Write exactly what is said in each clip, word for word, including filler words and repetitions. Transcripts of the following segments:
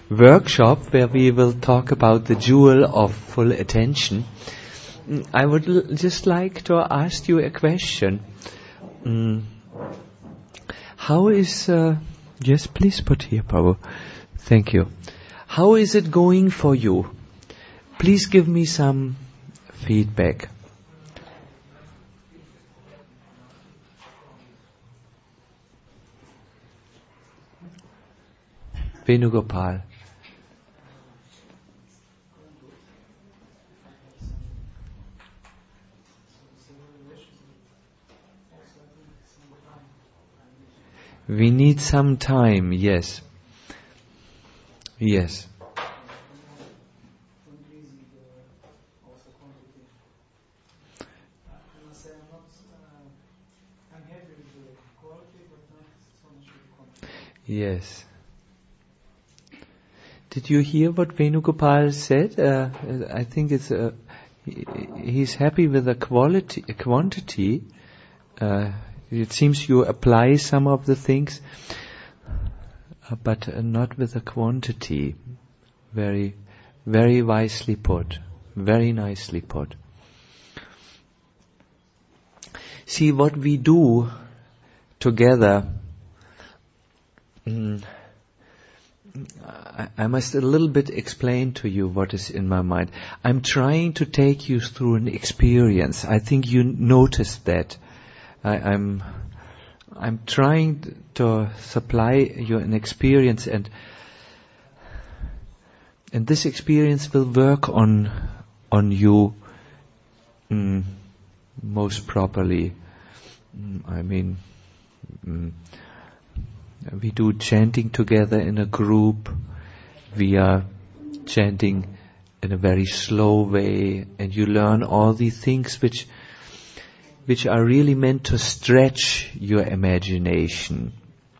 workshop where we will talk about the jewel of full attention. I would l- just like to ask you a question. Mm. How is... Uh, yes, please put here, Prabhu. Thank you. How is it going for you? Please give me some feedback. Venugopal. We need some time, yes. Yes. Yes. Did you hear what Venugopal said? Uh, I think it's uh, he, he's happy with the quality, quantity. Uh, it seems you apply some of the things, uh, but uh, not with the quantity. Very, very wisely put. Very nicely put. See, what we do together, mm, I, I must a little bit explain to you what is in my mind. I'm trying to take you through an experience. I think you noticed that. I, I'm I'm trying to supply you an experience, and and this experience will work on on you mm, most properly. Mm, I mean, mm, we do chanting together in a group. We are chanting in a very slow way, and you learn all these things which which are really meant to stretch your imagination.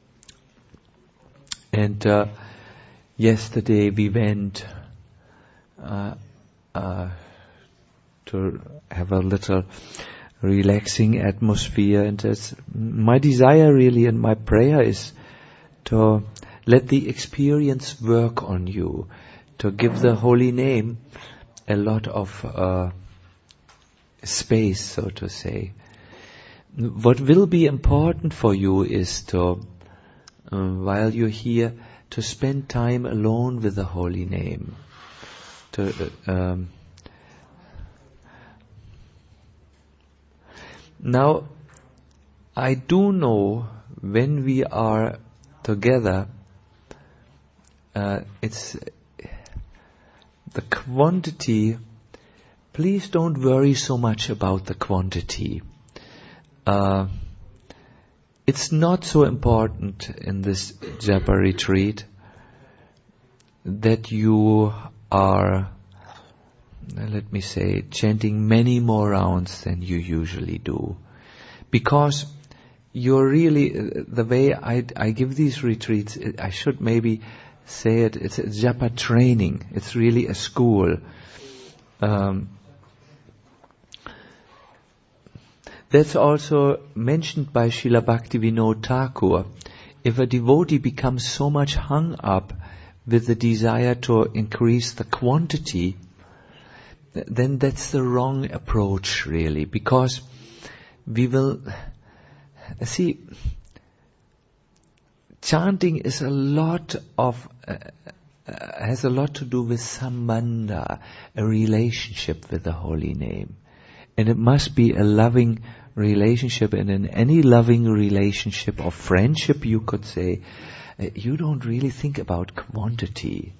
And uh, yesterday we went uh, uh, to have a little relaxing atmosphere, and that's my desire really, and my prayer is to let the experience work on you, to give the holy name a lot of uh, space, so to say. What will be important for you is to, uh, while you're here, to spend time alone with the holy name. To, uh, um, now, I do know when we are together, uh, it's the quantity. Please don't worry so much about the quantity. Uh, it's not so important in this Japa retreat that you are, let me say, chanting many more rounds than you usually do. Because you're really, the way I, I give these retreats, I should maybe say it, it's a Japa training. It's really a school. Um, That's also mentioned by Srila Bhaktivinoda Thakur. If a devotee becomes so much hung up with the desire to increase the quantity, then that's the wrong approach really, because we will, see, chanting is a lot of, uh, uh, has a lot to do with sambandha, a relationship with the holy name. And it must be a loving relationship, and in any loving relationship of friendship, you could say, uh, you don't really think about quantity.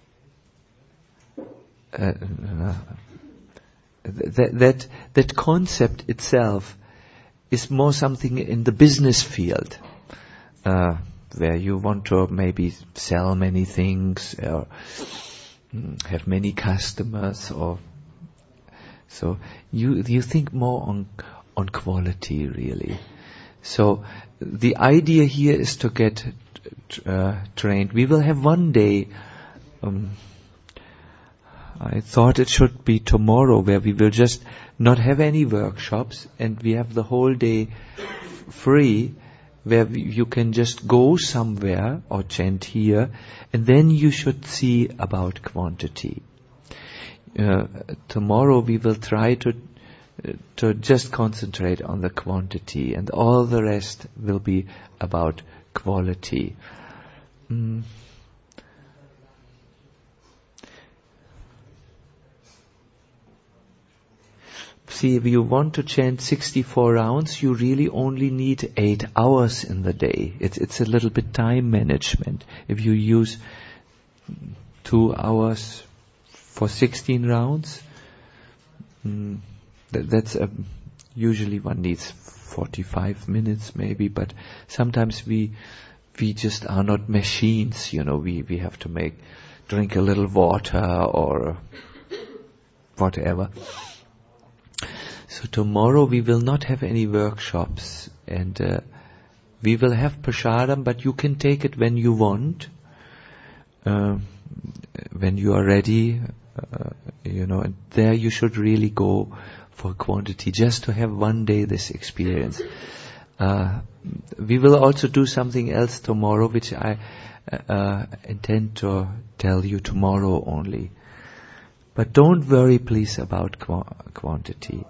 Uh, uh, that, that that concept itself is more something in the business field, uh, where you want to maybe sell many things or have many customers, or so you you think more on on quality really. So the idea here is to get uh, trained. We will have one day. Um, I thought it should be tomorrow, where we will just not have any workshops, and we have the whole day f- free, where you can just go somewhere or chant here, and then you should see about quantity. Uh, tomorrow we will try to uh, to just concentrate on the quantity, and all the rest will be about quality. Mm. See, if you want to chant sixty-four rounds, you really only need eight hours in the day. It's it's a little bit time management. If you use two hours for sixteen rounds, mm, that, that's a, usually one needs forty-five minutes maybe, but sometimes we we just are not machines, you know, we, we have to make, drink a little water or whatever. So tomorrow we will not have any workshops, and uh, we will have prasadam, but you can take it when you want, uh, when you are ready, uh, you know, and there you should really go for quantity, just to have one day this experience. Uh, we will also do something else tomorrow, which I uh, intend to tell you tomorrow only. But don't worry, please, about qu- quantity.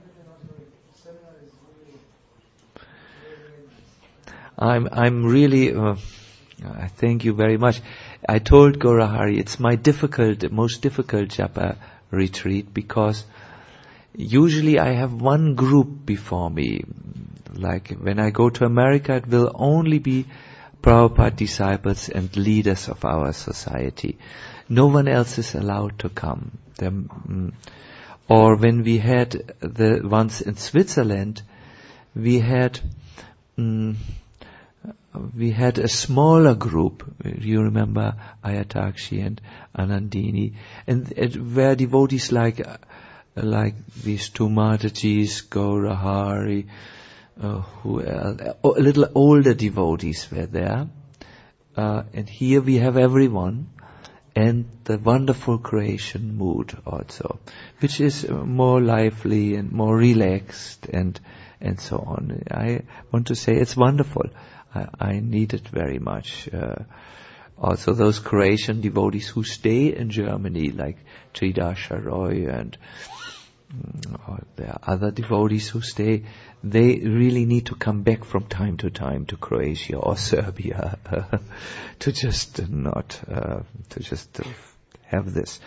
I'm I'm really. Uh, I thank you very much. I told Gaurahari it's my difficult, most difficult japa retreat, because usually I have one group before me. Like when I go to America, it will only be Prabhupada disciples and leaders of our society. No one else is allowed to come. Them, or when we had the ones in Switzerland, we had um, we had a smaller group. You remember Ayatakshi and Anandini, and it were devotees like uh, like these two Matajis, Gaurahari, uh, who else? a little older devotees were there, uh, and here we have everyone. And the wonderful creation mood also, which is more lively and more relaxed and and so on. I want to say it's wonderful. I, I need it very much. Uh, also those Croatian devotees who stay in Germany, like Tridasha Roy and or there are other devotees who stay, they really need to come back from time to time to Croatia or Serbia uh, to just not, uh, to just uh, have this.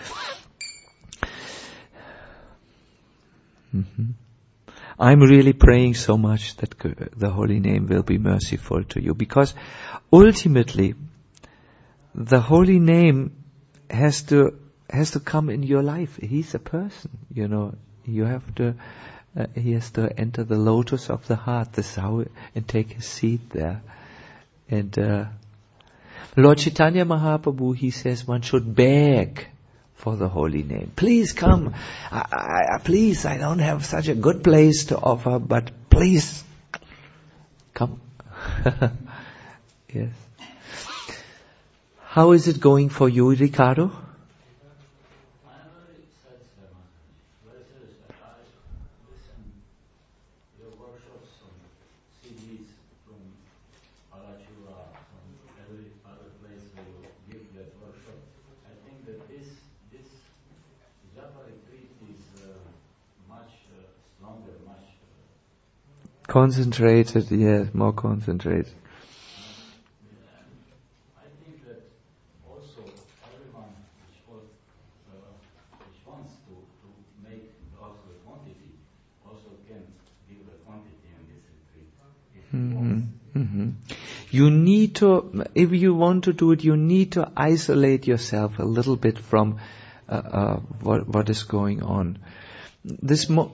Mm-hmm. I'm really praying so much that the Holy Name will be merciful to you, because ultimately the Holy Name has to has to come in your life. He's a person, you know. You have to, uh, he has to enter the lotus of the heart, the soul, and take his seat there. And uh, Lord Chaitanya Mahaprabhu, he says one should beg for the Holy Name. Please come. I, I, please, I don't have such a good place to offer, but please come. Yes. How is it going for you, Ricardo? Concentrated, yes, more concentrated. I think that also everyone which, was, uh, which wants to, to make also the quantity, also can give the quantity in this retreat. If Mm-hmm. Mm-hmm. You need to, if you want to do it, you need to isolate yourself a little bit from uh, uh, what what is going on. This mo-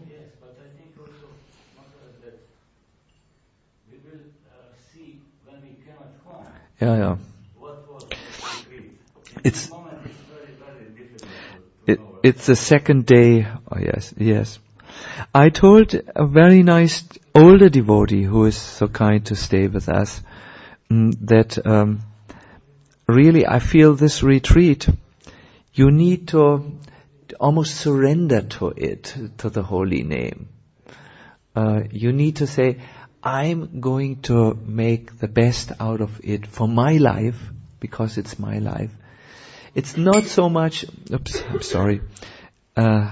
Yeah, yeah. What was the retreat? It's moment it's very, very difficult to, to it, know. it's the second day. Oh yes, yes. I told a very nice older devotee who is so kind to stay with us mm, that um, really I feel this retreat, you need to almost surrender to it, to the Holy Name. Uh, you need to say, I'm going to make the best out of it for my life, because it's my life. It's not so much, oops, I'm sorry, uh,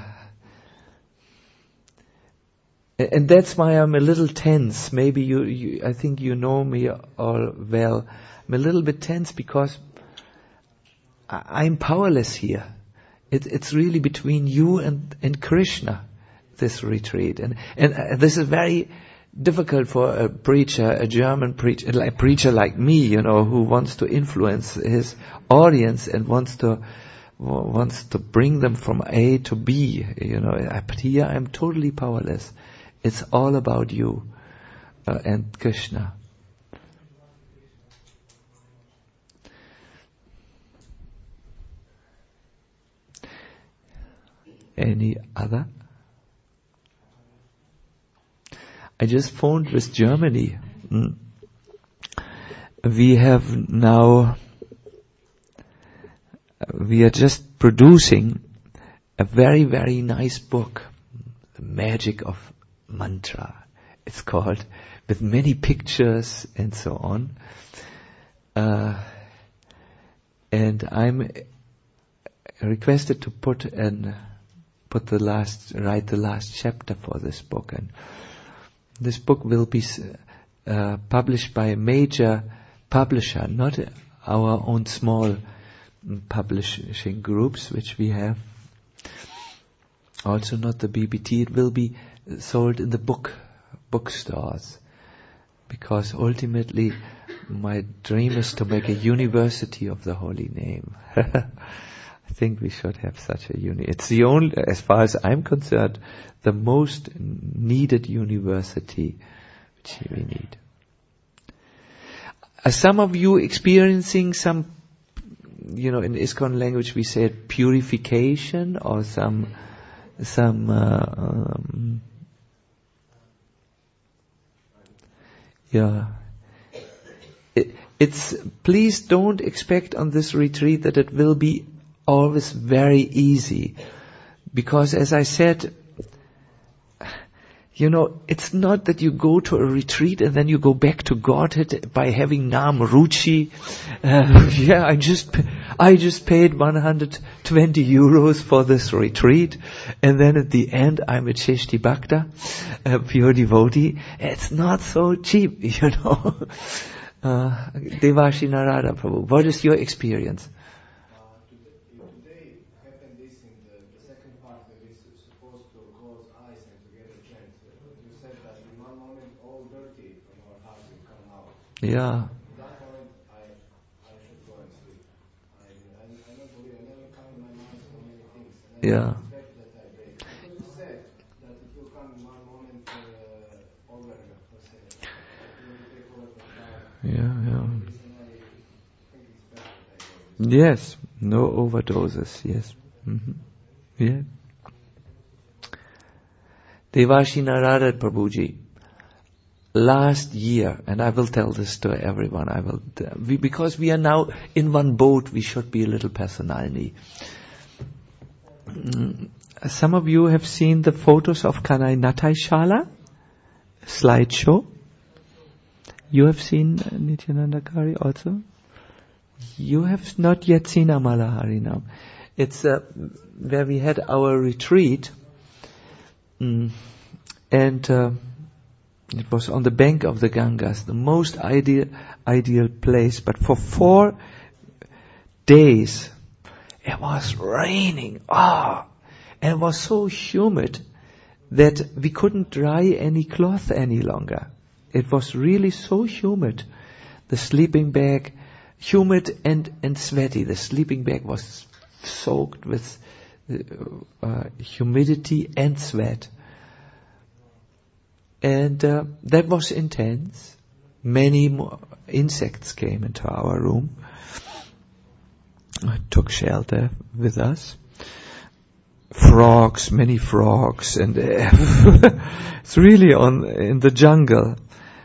and that's why I'm a little tense. Maybe you, you, I think you know me all well. I'm a little bit tense because I, I'm powerless here. It, it's really between you and, and Krishna, this retreat. And, and uh, this is very difficult for a preacher, a German preacher, a preacher like me, you know, who wants to influence his audience and wants to wants to bring them from A to B, you know. But here I'm totally powerless. It's all about you uh, and Krishna. Any other? I just phoned with Germany. Mm. We have now, we are just producing a very, very nice book, The Magic of Mantra, it's called, with many pictures and so on. Uh, and I'm requested to put an, put the last, write the last chapter for this book. And this book will be uh, published by a major publisher, not our own small publishing groups which we have. Also not the B B T. It will be sold in the book bookstores, because ultimately my dream is to make a university of the holy name. I think we should have such a uni. It's the only, as far as I'm concerned, the most needed university which we need. Are some of you experiencing some, you know, in ISKCON language we say purification, or some, some, uh, um, yeah. It, it's, please don't expect on this retreat that it will be always very easy. Because as I said, you know, it's not that you go to a retreat and then you go back to Godhead by having Nam Ruchi. Uh, yeah, I just, I just paid one hundred twenty euros for this retreat, and then at the end I'm a Cheshti Bhakta, a pure devotee. It's not so cheap, you know. Uh, Devashi Narada Prabhu, what is your experience? Yeah. That moment, I, I should go and sleep. I, I, I don't believe, I never come in my mind so many things. And I Yeah. expect that I break. Because you said that it will come in one moment uh, over, let's say, it will take over the time. Yeah, yeah. And I think it's better that I go. Yes, no overdoses, yes. Mm-hmm. Yeah. Devashi Narada Prabhuji, last year, and I will tell this to everyone, I will, we, because we are now in one boat, we should be a little personalny. Mm, some of you have seen the photos of Kanai Natai Shala slideshow. You have seen uh, Nityananda Kari also? You have not yet seen Amala Harinam. It's uh, where we had our retreat, mm, and uh, it was on the bank of the Gangas, the most ideal ideal place. But for four days, it was raining. Ah, and it was so humid that we couldn't dry any cloth any longer. It was really so humid. The sleeping bag, humid and, and sweaty. The sleeping bag was soaked with uh, humidity and sweat. And uh, that was intense. Many more insects came into our room, took shelter with us. Frogs, many frogs, and uh, it's really on in the jungle.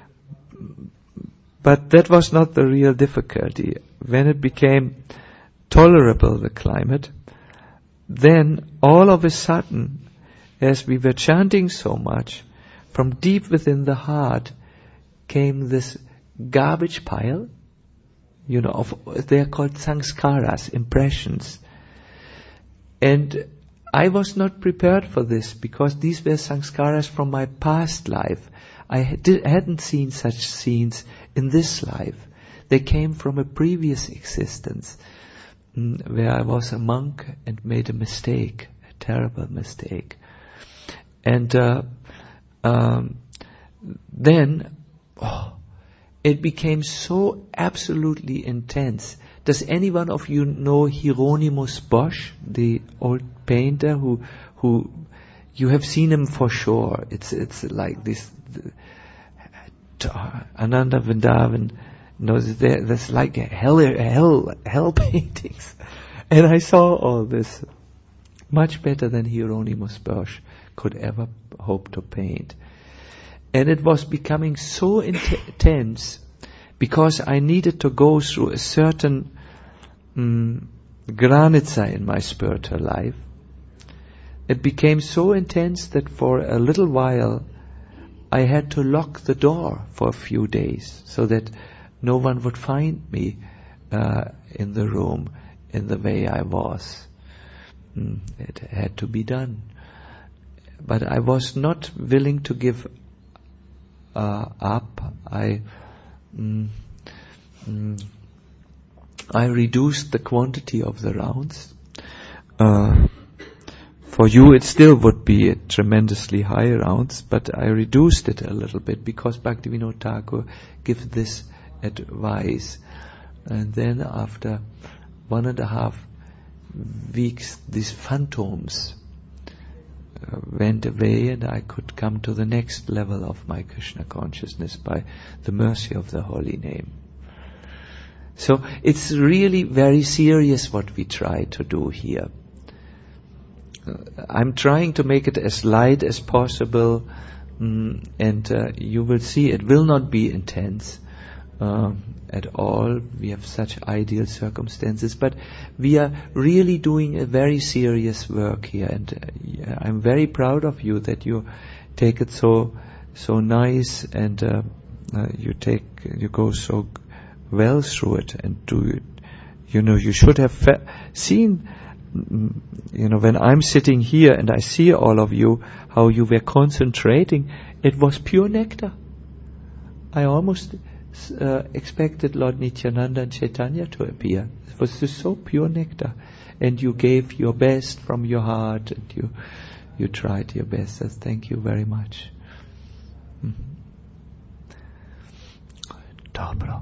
But that was not the real difficulty. When it became tolerable, the climate, then all of a sudden, as we were chanting so much, from deep within the heart came this garbage pile, you know, of, they're called sanskaras, impressions. And I was not prepared for this because these were sanskaras from my past life. I had, hadn't seen such scenes in this life. They came from a previous existence mm, where I was a monk and made a mistake, a terrible mistake. And uh, um, then oh, it became so absolutely intense. Does any one of you know Hieronymus Bosch, the old painter who, who you have seen him for sure? It's it's like this uh, Ananda Vrindavan. No, there, there's like hell, hell, hell paintings, and I saw all this much better than Hieronymus Bosch could ever hope to paint. And it was becoming so intense because I needed to go through a certain um, granica in my spiritual life. It became so intense that for a little while I had to lock the door for a few days so that no one would find me uh, in the room in the way I was. Mm, it had to be done. But I was not willing to give uh, up. I mm, mm, I reduced the quantity of the rounds. Uh, for you it still would be a tremendously high rounds, but I reduced it a little bit because Bhaktivinoda Thakur gives this advice. And then after one and a half weeks, these phantoms uh, went away and I could come to the next level of my Krishna consciousness by the mercy of the holy name. So it's really very serious what we try to do here. Uh, I'm trying to make it as light as possible, mm, and uh, you will see it will not be intense uh, at all. We have such ideal circumstances, but we are really doing a very serious work here, and uh, yeah, I'm very proud of you that you take it so so nice, and uh, uh, you take you go so well through it and do it. You know, you should have fe- seen, you know, when I'm sitting here and I see all of you, how you were concentrating, it was pure nectar. I almost uh, expected Lord Nityananda and Chaitanya to appear. It was just so pure nectar. And you gave your best from your heart, and you you tried your best. So thank you very much. Mm-hmm. Dobro.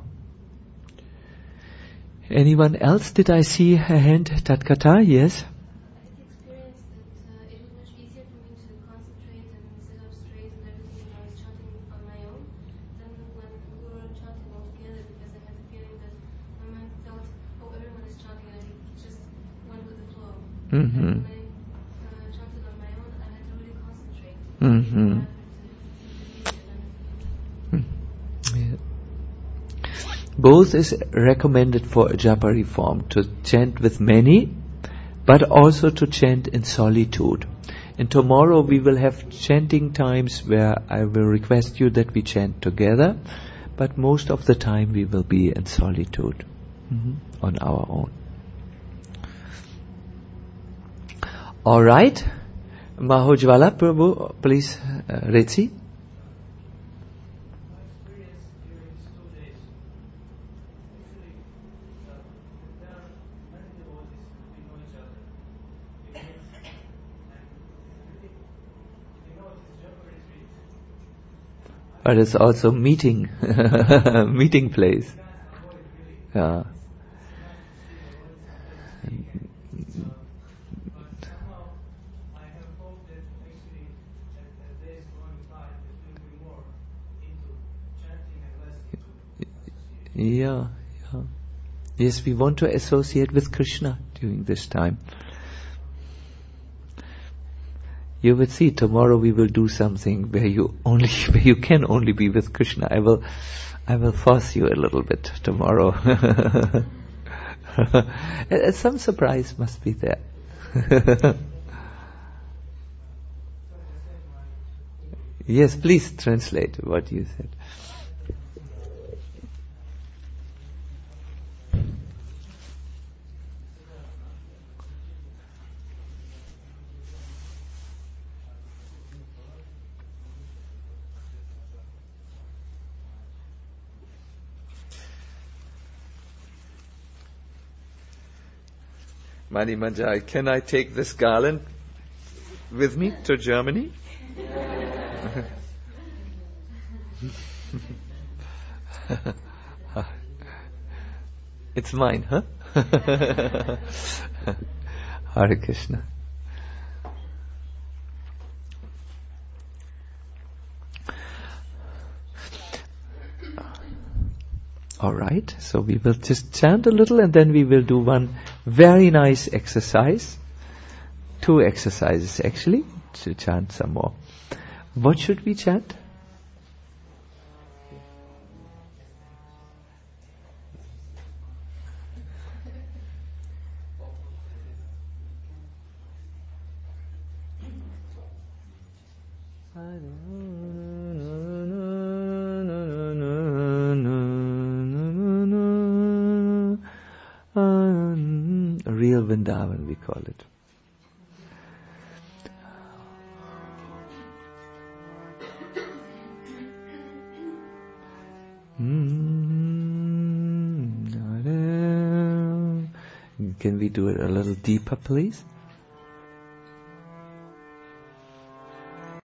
Anyone else? Did I see a hand? Tatkata, yes? I experienced that uh, it was much easier for me to concentrate and sit up straight and everything when I was chanting on my own than when we were chanting all together, because I had the feeling that my mind felt, oh, everyone is chanting, and it just went with the flow. Mm-hmm. And when I uh, chanted on my own, I had to really concentrate. Mm-hmm. Yeah. Both is recommended for a japa reform, to chant with many, but also to chant in solitude. And tomorrow we will have chanting times where I will request you that we chant together, but most of the time we will be in solitude, mm-hmm, on our own. All right. Mahojwala Prabhu, please, uh, Retsi. But it's also meeting, meeting place. Yeah. Yeah, yeah. Yes, we want to associate with Krishna during this time. You will see tomorrow we will do something where you only, where you can only be with Krishna. I will, I will force you a little bit tomorrow. Some surprise must be there. Yes, please translate what you said. Mani Manjari, can I take this garland with me to Germany? It's mine, huh? Hare Krishna. All right, so we will just chant a little and then we will do one very nice exercise. Two exercises actually, to chant some more. What should we chant? Real Vrindavan, we call it. Can we do it a little deeper, please?